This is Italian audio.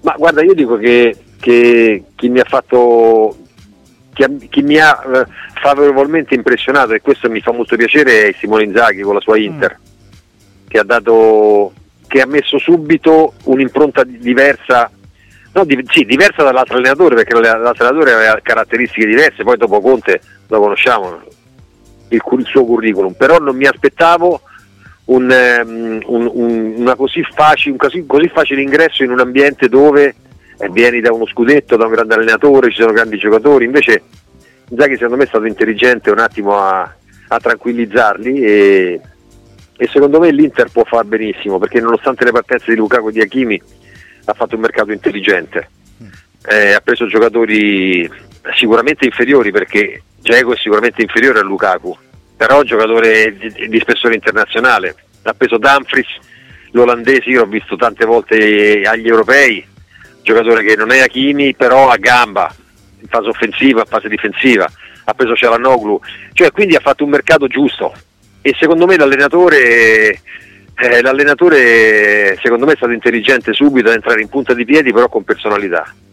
Ma guarda, io dico che chi mi ha fatto, chi mi ha favorevolmente impressionato, e questo mi fa molto piacere, è Simone Inzaghi con la sua Inter, che ha messo subito un'impronta diversa, diversa dall'altro allenatore, perché l'altro allenatore aveva caratteristiche diverse, poi dopo Conte lo conosciamo, il suo curriculum, però non mi aspettavo una così facile ingresso in un ambiente dove vieni da uno scudetto, da un grande allenatore, ci sono grandi giocatori. Invece Inzaghi secondo me è stato intelligente un attimo a tranquillizzarli, e secondo me l'Inter può far benissimo, perché nonostante le partenze di Lukaku e di Hakimi ha fatto un mercato intelligente, ha preso giocatori sicuramente inferiori, perché Dzeko è sicuramente inferiore a Lukaku, però giocatore di spessore internazionale. Ha preso Dumfries, l'olandese, io l'ho visto tante volte agli europei, giocatore che non è Hakimi, però ha gamba in fase offensiva, in fase difensiva. Ha preso Çalhanoğlu, cioè quindi ha fatto un mercato giusto, e secondo me l'allenatore secondo me è stato intelligente subito ad entrare in punta di piedi, però con personalità.